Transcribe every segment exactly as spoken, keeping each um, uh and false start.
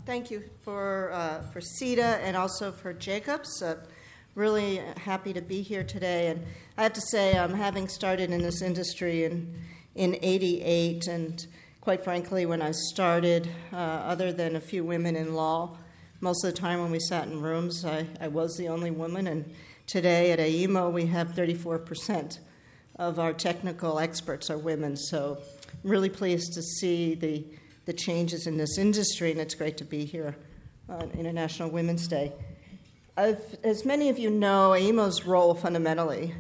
thank you for uh, for Sita and also for Jacobs. Uh, really happy to be here today. And I have to say, um, having started in this industry in in eighty-eight, and quite frankly, when I started, uh, other than a few women in law, most of the time when we sat in rooms, I, I was the only woman. And today at A E M O, we have thirty-four percent of our technical experts are women. So I'm really pleased to see the the changes in this industry, and it's great to be here on International Women's Day. I've, as many of you know, A E M O's role fundamentally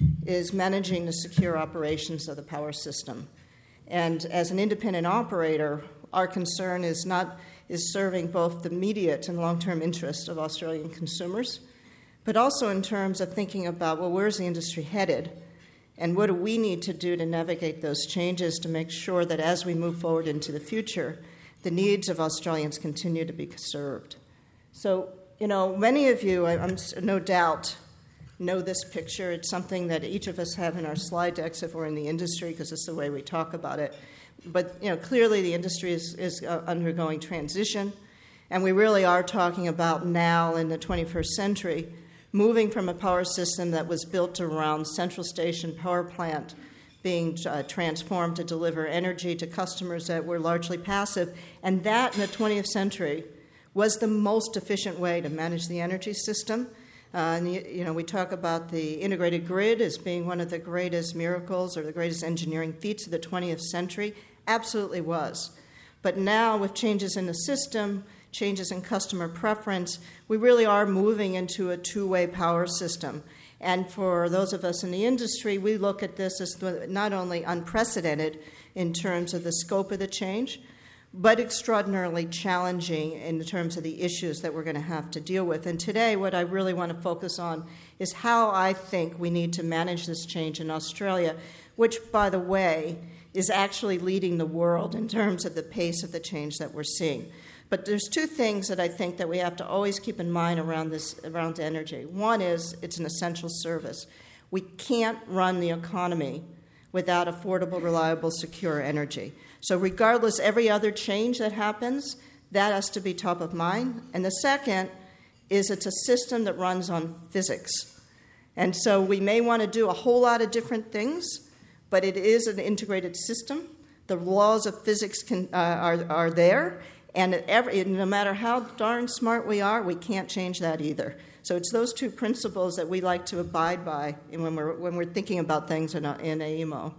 is managing the secure operations of the power system. And as an independent operator, our concern is not is serving both the immediate and long-term interests of Australian consumers, but also in terms of thinking about, well, where's the industry headed? And what do we need to do to navigate those changes to make sure that as we move forward into the future, the needs of Australians continue to be served? So, you know, many of you, I'm no doubt, know this picture. It's something that each of us have in our slide decks if we're in the industry, because it's the way we talk about it. But, you know, clearly the industry is, is uh, undergoing transition, and we really are talking about now in the twenty-first century moving from a power system that was built around central station power plant being uh, transformed to deliver energy to customers that were largely passive. And that in the twentieth century was the most efficient way to manage the energy system. Uh, and, you, you know, we talk about the integrated grid as being one of the greatest miracles or the greatest engineering feats of the twentieth century. Absolutely was. But now with changes in the system, changes in customer preference, we really are moving into a two-way power system. And for those of us in the industry, we look at this as not only unprecedented in terms of the scope of the change, but extraordinarily challenging in terms of the issues that we're going to have to deal with. And today, what I really want to focus on is how I think we need to manage this change in Australia, which, by the way, is actually leading the world in terms of the pace of the change that we're seeing. But there's two things that I think that we have to always keep in mind around this, around energy. One is it's an essential service. We can't run the economy without affordable, reliable, secure energy. So regardless, every other change that happens, that has to be top of mind. And the second is it's a system that runs on physics. And so we may want to do a whole lot of different things, but it is an integrated system. The laws of physics can, uh, are, are there. And every, no matter how darn smart we are, we can't change that either. So it's those two principles that we like to abide by when we're when we're thinking about things in, a, in A E M O.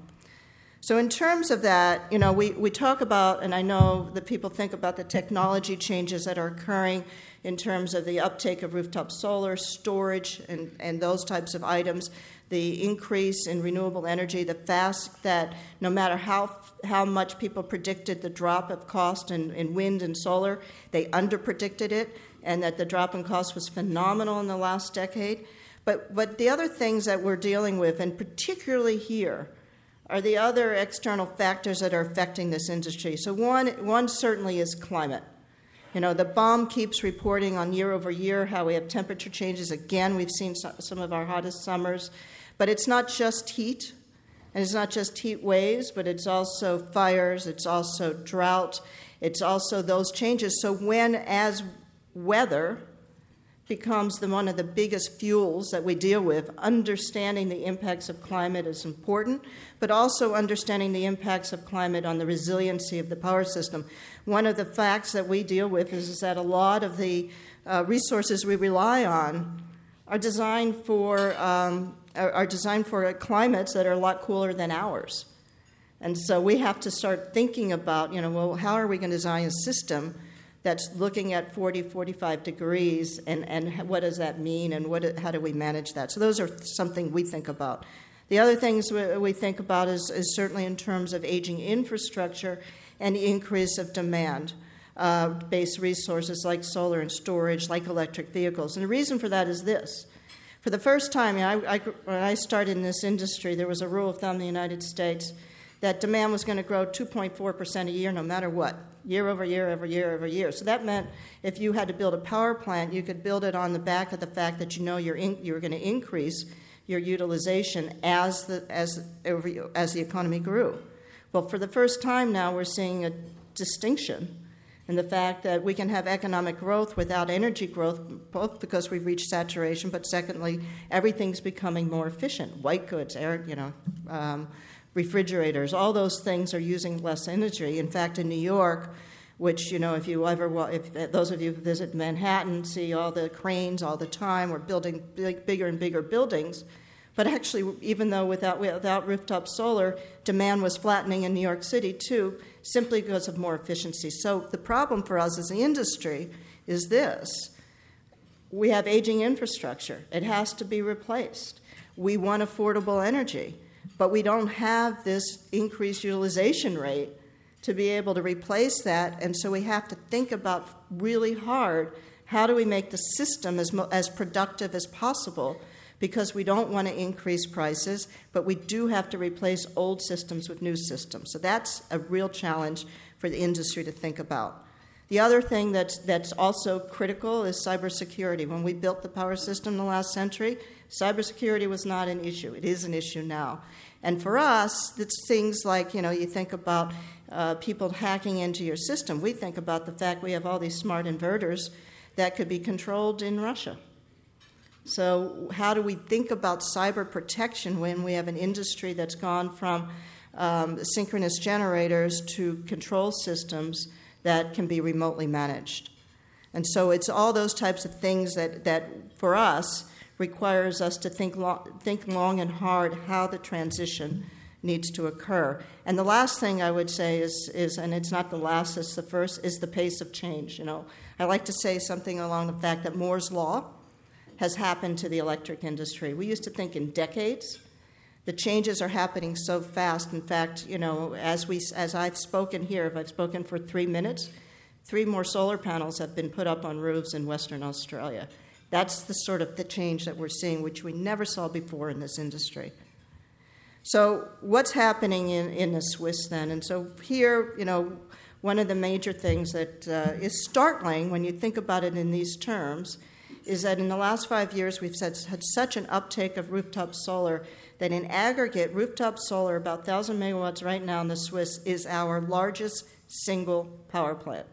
So in terms of that, you know, we, we talk about, and I know that people think about the technology changes that are occurring in terms of the uptake of rooftop solar, storage, and, and those types of items, the increase in renewable energy, the fact that no matter how how much people predicted the drop of cost in, in wind and solar, they underpredicted it, and that the drop in cost was phenomenal in the last decade. But but the other things that we're dealing with, and particularly here, are the other external factors that are affecting this industry. So one one certainly is climate. You know, the B O M keeps reporting on year over year how we have temperature changes. Again, we've seen some of our hottest summers. But it's not just heat, and it's not just heat waves, but it's also fires, it's also drought, it's also those changes. So when, as weather becomes the, one of the biggest fuels that we deal with, understanding the impacts of climate is important, but also understanding the impacts of climate on the resiliency of the power system. One of the facts that we deal with is, is that a lot of the uh, resources we rely on are designed for um, are designed for climates that are a lot cooler than ours. And so we have to start thinking about, you know, well, how are we going to design a system that's looking at forty, forty-five degrees, and, and what does that mean, and what, how do we manage that? So those are something we think about. The other things we, we think about is, is certainly in terms of aging infrastructure and the increase of demand. Uh, based resources like solar and storage, like electric vehicles. And the reason for that is this. For the first time, you know, I, I, when I started in this industry, there was a rule of thumb in the United States that demand was going to grow two point four percent a year no matter what, year over year, over year, over year. So that meant if you had to build a power plant, you could build it on the back of the fact that you know you're, in, you're going to increase your utilization as the, as, as the economy grew. Well, for the first time now, we're seeing a distinction and the fact that we can have economic growth without energy growth, both because we've reached saturation, but secondly, everything's becoming more efficient. White goods, air, you know, um, refrigerators, all those things are using less energy. In fact, in New York, which, you know, if you ever, if those of you who visit Manhattan see all the cranes all the time, we're building big, bigger and bigger buildings. But actually, even though without, without rooftop solar, demand was flattening in New York City too, simply because of more efficiency. So the problem for us as the industry is this. We have aging infrastructure. It has to be replaced. We want affordable energy, but we don't have this increased utilization rate to be able to replace that, and so we have to think about really hard, how do we make the system as, mo- as productive as possible, because we don't want to increase prices, but we do have to replace old systems with new systems. So that's a real challenge for the industry to think about. The other thing that's, that's also critical is cybersecurity. When we built the power system in the last century, cybersecurity was not an issue. It is an issue now. And for us, it's things like, you know, you think about uh, people hacking into your system. We think about the fact we have all these smart inverters that could be controlled in Russia. So how do we think about cyber protection when we have an industry that's gone from um, synchronous generators to control systems that can be remotely managed? And so it's all those types of things that, that for us, requires us to think long, think long and hard how the transition needs to occur. And the last thing I would say is, is, and it's not the last, it's the first, is the pace of change. You know, I like to say something along the fact that Moore's Law has happened to the electric industry. We used to think in decades. The changes are happening so fast. In fact, you know, as we, as I've spoken here, if I've spoken for three minutes, three more solar panels have been put up on roofs in Western Australia. That's the sort of the change that we're seeing, which we never saw before in this industry. So what's happening in, in the Swiss then? And so here, you know, one of the major things that uh, is startling when you think about it in these terms is that in the last five years we've had, had such an uptake of rooftop solar that in aggregate, rooftop solar, about one thousand megawatts right now in the Swiss, is our largest single power plant.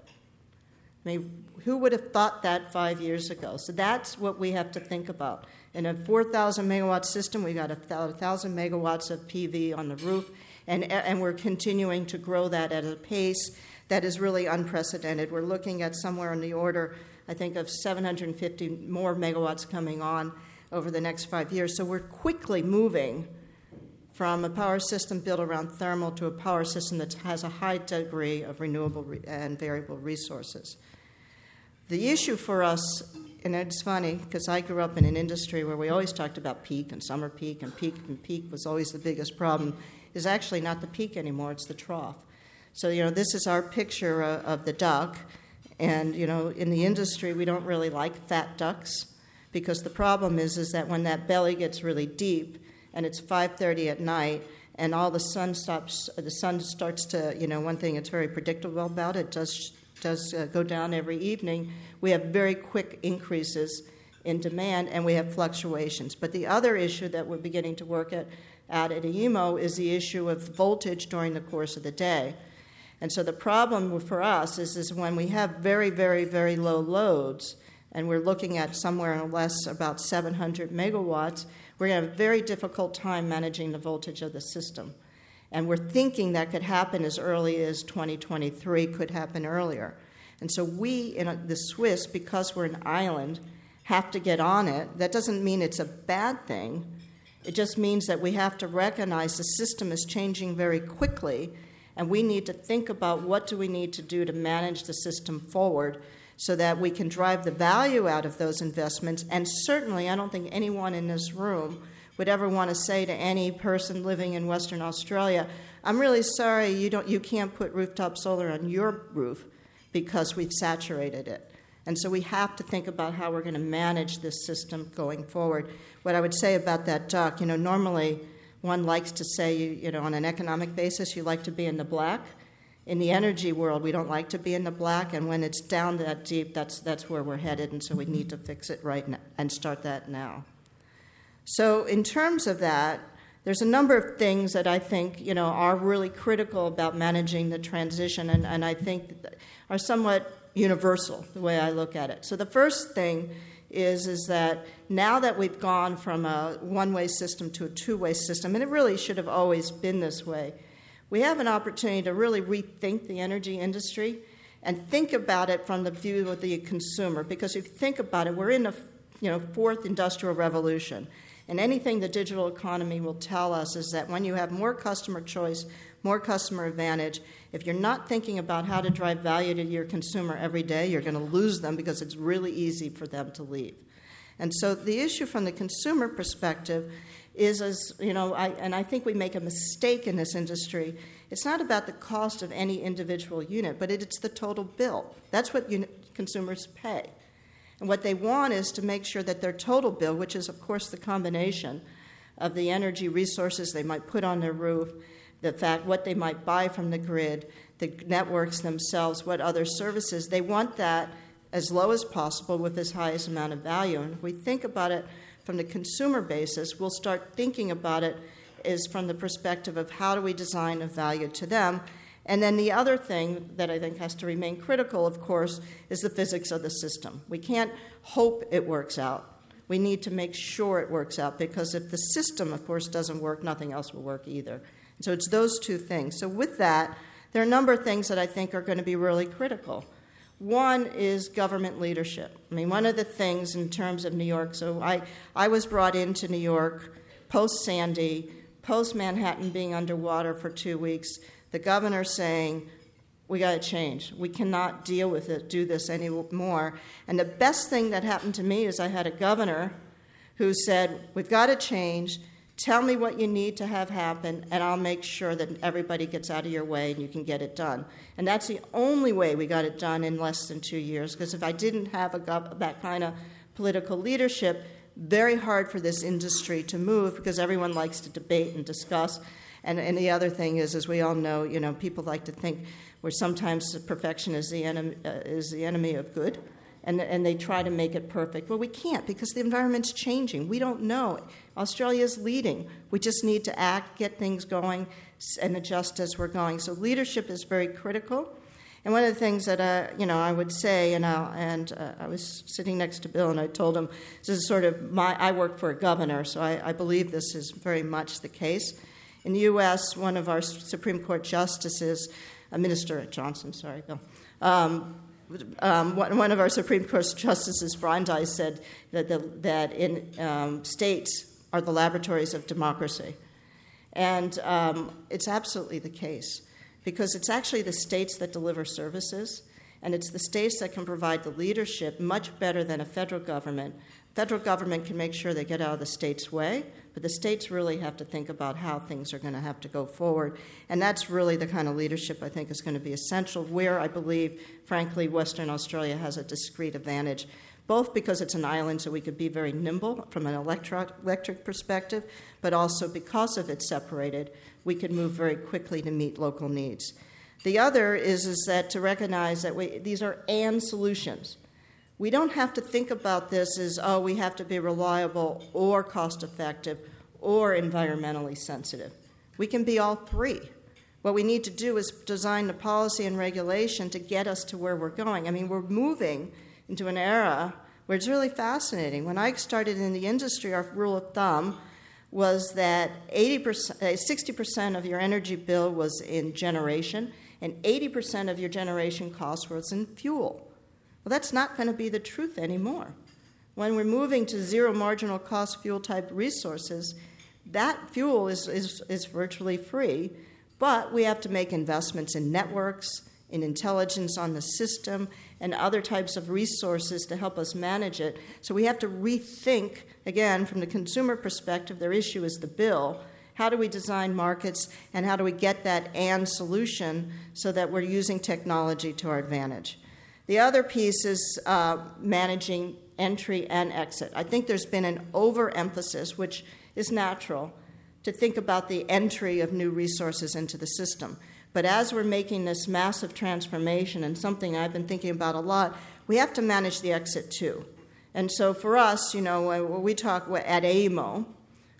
I mean, who would have thought that five years ago? So that's what we have to think about. In a four thousand megawatt system, we got one thousand megawatts of P V on the roof, and, and we're continuing to grow that at a pace that is really unprecedented. We're looking at somewhere in the order, I think, of seven hundred fifty more megawatts coming on over the next five years. So we're quickly moving from a power system built around thermal to a power system that has a high degree of renewable re- and variable resources. The issue for us, and it's funny because I grew up in an industry where we always talked about peak and summer peak, and peak and peak was always the biggest problem, is actually not the peak anymore, it's the trough. So, you know, this is our picture uh, of the duck, and, you know, in the industry we don't really like fat ducks because the problem is, is that when that belly gets really deep and it's five thirty at night and all the sun stops, the sun starts to, you know, one thing it's very predictable about it, does does uh, go down every evening, we have very quick increases in demand and we have fluctuations. But the other issue that we're beginning to work at, at at E M O is the issue of voltage during the course of the day. And so the problem for us is, is when we have very, very, very low loads, and we're looking at somewhere less about seven hundred megawatts, we're going to have a very difficult time managing the voltage of the system. And we're thinking that could happen as early as twenty twenty-three, could happen earlier. And so we, in the Swiss, because we're an island, have to get on it. That doesn't mean it's a bad thing. It just means that we have to recognize the system is changing very quickly, and we need to think about what do we need to do to manage the system forward so that we can drive the value out of those investments. And certainly, I don't think anyone in this room would ever want to say to any person living in Western Australia, I'm really sorry you don't, you can't put rooftop solar on your roof because we've saturated it. And so we have to think about how we're going to manage this system going forward. What I would say about that duck, you know, normally one likes to say, you, you know, on an economic basis, you like to be in the black. In the energy world, we don't like to be in the black, and when it's down that deep, that's that's where we're headed, and so we need to fix it right now and start that now. So in terms of that, there's a number of things that I think, you know, are really critical about managing the transition, and, and I think are somewhat universal, the way I look at it. So the first thing is, is that now that we've gone from a one-way system to a two-way system, and it really should have always been this way, we have an opportunity to really rethink the energy industry and think about it from the view of the consumer. Because if you think about it, we're in the you know, fourth industrial revolution. And anything the digital economy will tell us is that when you have more customer choice, more customer advantage, if you're not thinking about how to drive value to your consumer every day, you're going to lose them because it's really easy for them to leave. And so the issue from the consumer perspective is, as you know, I, and I think we make a mistake in this industry, it's not about the cost of any individual unit, but it, it's the total bill. That's what unit, consumers pay. And what they want is to make sure that their total bill, which is, of course, the combination of the energy resources they might put on their roof, the fact what they might buy from the grid, the networks themselves, what other services, they want that as low as possible with as highest amount of value. And if we think about it from the consumer basis, we'll start thinking about it is from the perspective of how do we design a value to them. And then the other thing that I think has to remain critical, of course, is the physics of the system. We can't hope it works out. We need to make sure it works out, because if the system, of course, doesn't work, nothing else will work either. And so it's those two things. So with that, there are a number of things that I think are going to be really critical. One is government leadership. I mean, one of the things in terms of New York, so I, I was brought into New York post-Sandy, post-Manhattan being underwater for two weeks, the governor saying, we got to change. We cannot deal with it, do this anymore. And the best thing that happened to me is I had a governor who said, we've got to change. Tell me what you need to have happen, and I'll make sure that everybody gets out of your way and you can get it done. And that's the only way we got it done in less than two years, because if I didn't have a gov- that kind of political leadership, very hard for this industry to move, because everyone likes to debate and discuss. And, and the other thing is, as we all know, you know, people like to think where sometimes perfection is the enemy, uh, is the enemy of good, and, and they try to make it perfect. Well, we can't, because the environment's changing. We don't know. Australia's leading. We just need to act, get things going, and adjust as we're going. So leadership is very critical. And one of the things that uh, you know I would say, and, I'll, and uh, I was sitting next to Bill, and I told him, this is sort of my, I work for a governor, so I, I believe this is very much the case. In the U S, one of our Supreme Court justices, uh, Minister Johnson, sorry, Bill, um, um, one of our Supreme Court justices, Brandeis, said that, the, that in um, states are the laboratories of democracy. And um, it's absolutely the case, because it's actually the states that deliver services, and it's the states that can provide the leadership much better than a federal government. Federal government can make sure they get out of the state's way, but the states really have to think about how things are going to have to go forward. And that's really the kind of leadership I think is going to be essential, where I believe, frankly, Western Australia has a discrete advantage, both because it's an island, so we could be very nimble from an electro- electric perspective, but also because of it's separated, we can move very quickly to meet local needs. The other is, is that to recognize that we, these are and solutions. We don't have to think about this as, oh, we have to be reliable or cost-effective or environmentally sensitive. We can be all three. What we need to do is design the policy and regulation to get us to where we're going. I mean, we're moving into an era where it's really fascinating. When I started in the industry, our rule of thumb was that eighty percent, sixty percent of your energy bill was in generation, and eighty percent of your generation cost was in fuel. Well, that's not going to be the truth anymore. When we're moving to zero marginal cost fuel type resources, that fuel is, is, is virtually free, but we have to make investments in networks, in intelligence on the system, and other types of resources to help us manage it. So we have to rethink, again, from the consumer perspective, their issue is the bill. How do we design markets, and how do we get that and solution so that we're using technology to our advantage? The other piece is uh, managing entry and exit. I think there's been an overemphasis, which is natural, to think about the entry of new resources into the system. But as we're making this massive transformation, and something I've been thinking about a lot, we have to manage the exit too. And so for us, you know, when we talk at A E M O,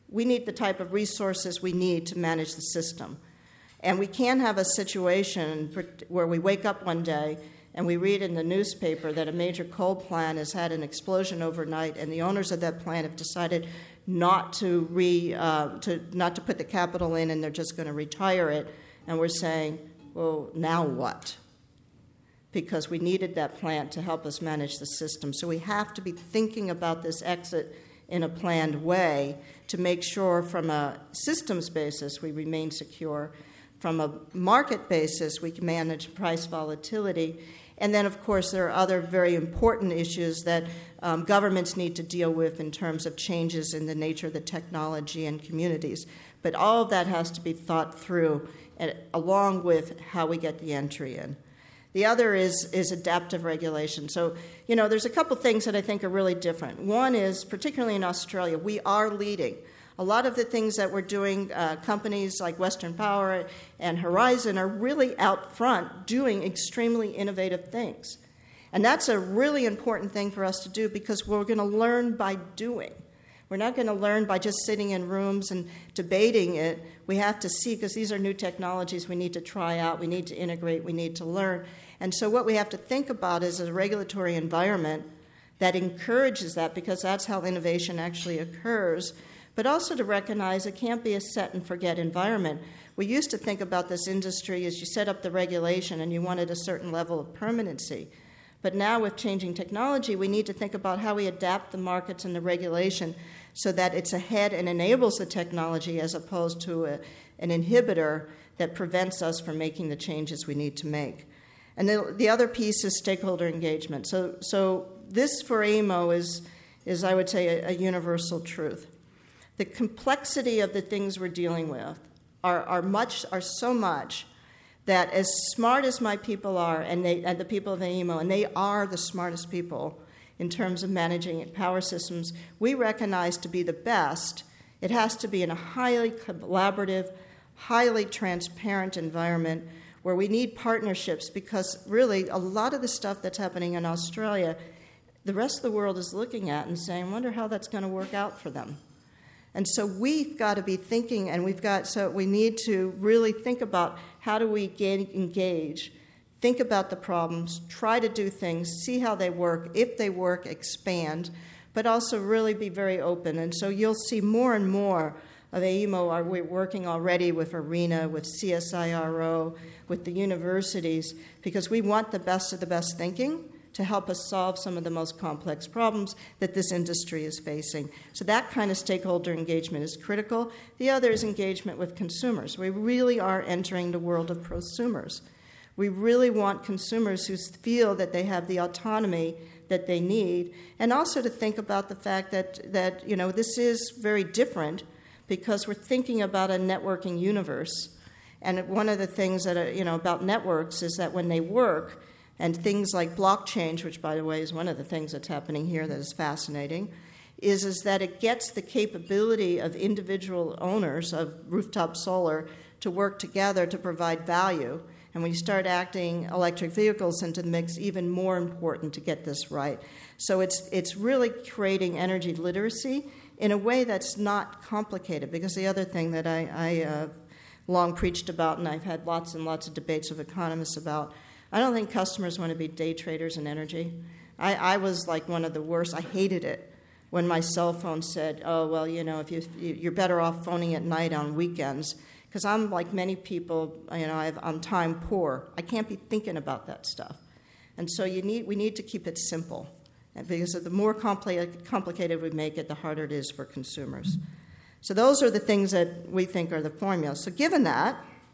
We need the type of resources we need to manage the system. And we can't have a situation where we wake up one day and we read in the newspaper that a major coal plant has had an explosion overnight, and the owners of that plant have decided not to re uh, to not to put the capital in, and they're just going to retire it. And we're saying, well, now what? Because we needed that plant to help us manage the system. So we have to be thinking about this exit in a planned way to make sure from a systems basis we remain secure. From a market basis, we can manage price volatility. And then, of course, there are other very important issues that um, governments need to deal with in terms of changes in the nature of the technology and communities. But all of that has to be thought through, and, along with how we get the entry in. The other is, is adaptive regulation. So, you know, there's a couple things that I think are really different. One is, particularly in Australia, we are leading. A lot of the things that we're doing, uh, companies like Western Power and Horizon are really out front doing extremely innovative things. And that's a really important thing for us to do because we're going to learn by doing. We're not going to learn by just sitting in rooms and debating it. We have to see, because these are new technologies we need to try out, we need to integrate, we need to learn. And so what we have to think about is a regulatory environment that encourages that, because that's how innovation actually occurs, but also to recognize it can't be a set-and-forget environment. We used to think about this industry as you set up the regulation and you wanted a certain level of permanency. But now with changing technology, we need to think about how we adapt the markets and the regulation so that it's ahead and enables the technology as opposed to a, an inhibitor that prevents us from making the changes we need to make. And the, the other piece is stakeholder engagement. So, so this for A E M O is, is I would say, a, a universal truth. The complexity of the things we're dealing with are, are much are so much that as smart as my people are, and, they, and the people of A E M O, and they are the smartest people in terms of managing power systems, we recognize to be the best, it has to be in a highly collaborative, highly transparent environment where we need partnerships, because really a lot of the stuff that's happening in Australia, the rest of the world is looking at and saying, I wonder how that's going to work out for them. And so we've got to be thinking, and we've got, so we need to really think about how do we get, engage, think about the problems, try to do things, see how they work. If they work, expand, but also really be very open. And so you'll see more and more of A E M O. Are we working already with ARENA, with C S I R O, with the universities, because we want the best of the best thinking to help us solve some of the most complex problems that this industry is facing. So that kind of stakeholder engagement is critical. The other is engagement with consumers. We really are entering the world of prosumers. We really want consumers who feel that they have the autonomy that they need, and also to think about the fact that, that you know, this is very different because we're thinking about a networking universe. And one of the things that are, you know, about networks is that when they work, and things like blockchain, which, by the way, is one of the things that's happening here that is fascinating, is, is that it gets the capability of individual owners of rooftop solar to work together to provide value. And when you start acting electric vehicles into the mix, even more important to get this right. So it's it's really creating energy literacy in a way that's not complicated, because the other thing that I, I uh, long preached about, and I've had lots and lots of debates with economists about, I don't think customers want to be day traders in energy. I, I was like one of the worst. I hated it when my cell phone said, oh, well, you know, if you, you're better off phoning at night on weekends, because I'm like many people, you know, I've, I'm time poor. I can't be thinking about that stuff. And so you need we need to keep it simple, because the more compli- complicated we make it, the harder it is for consumers. So those are the things that we think are the formula. So given that,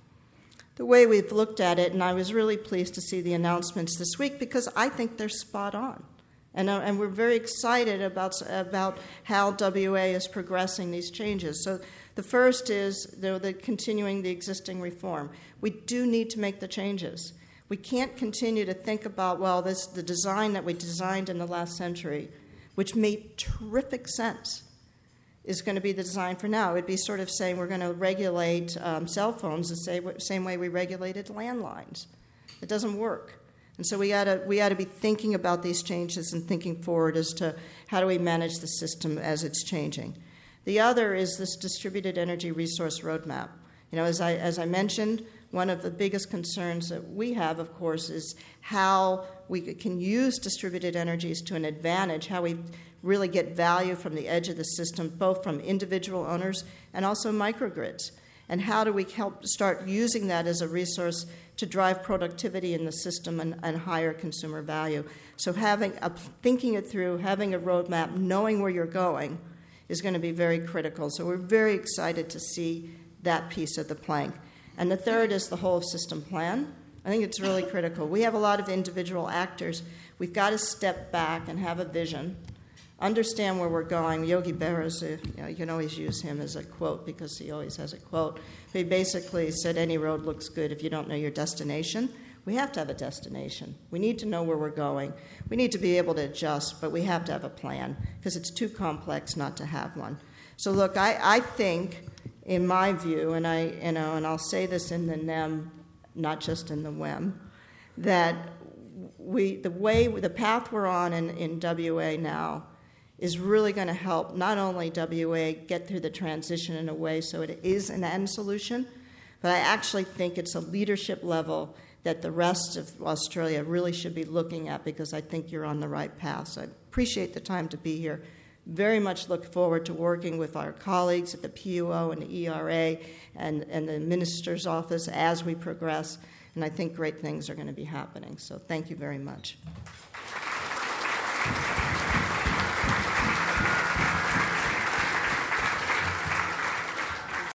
the way we've looked at it, and I was really pleased to see the announcements this week because I think they're spot on. And, uh, and we're very excited about, about how W A is progressing these changes. So the first is the, the continuing the existing reform. We do need to make the changes. We can't continue to think about, well, this the design that we designed in the last century, which made terrific sense, is going to be the design for now. It would be sort of saying we're going to regulate um, cell phones the same, same way we regulated landlines. It doesn't work. And so we got to we got to be thinking about these changes and thinking forward as to how do we manage the system as it's changing. The other is this distributed energy resource roadmap. You know, as I, as I mentioned, one of the biggest concerns that we have, of course, is how we can use distributed energies to an advantage, how we really get value from the edge of the system, both from individual owners and also microgrids. And how do we help start using that as a resource to drive productivity in the system and, and higher consumer value? So having a, thinking it through, having a roadmap, knowing where you're going is going to be very critical. So we're very excited to see that piece of the plank. And the third is the whole system plan. I think it's really critical. We have a lot of individual actors. We've got to step back and have a vision, understand where we're going. Yogi Berra, is a, you know, you can always use him as a quote because he always has a quote. He basically said any road looks good if you don't know your destination. We have to have a destination. We need to know where we're going. We need to be able to adjust, but we have to have a plan because it's too complex not to have one. So look, I, I think, in my view, and I, you know, and I'll say this in the N E M, not just in the W E M, that we, the way, the path we're on in, in W A now is really going to help not only W A get through the transition in a way so it is an end solution, but I actually think it's a leadership level that the rest of Australia really should be looking at because I think you're on the right path. So I appreciate the time to be here. Very much look forward to working with our colleagues at the P U O and the E R A and, and the Minister's Office as we progress, and I think great things are going to be happening. So thank you very much.